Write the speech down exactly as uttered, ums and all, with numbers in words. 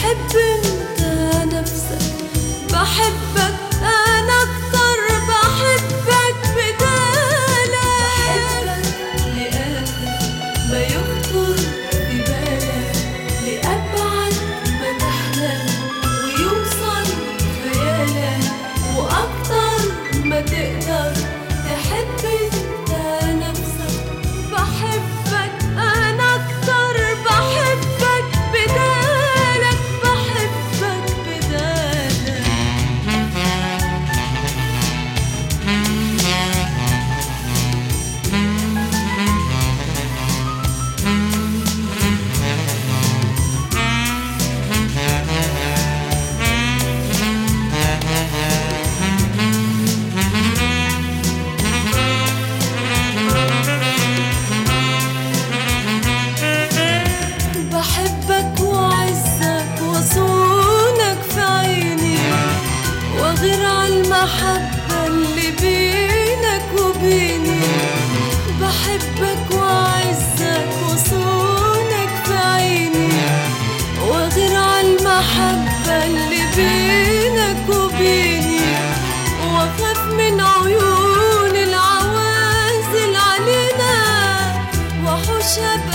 بحب انت نفسك، بحبك انا اكتر، بحبك بدالك، بحبك لآخر ما يخطر في بالك، لأبعد ما تحلم ويوصل خيالك، وأكتر ما تقدر تحب انت نفسك. بحبك انا اكتر، بحبك بدالك، بحبك بدالك. بحبك وعزك وصونك في عيني، وغير عالمحبة اللي بينك وبيني. بحبك وعزك وصونك في عيني، وغير عالمحبة اللي بينك وبيني. واخاف من عيون العوازل علينا، وحوش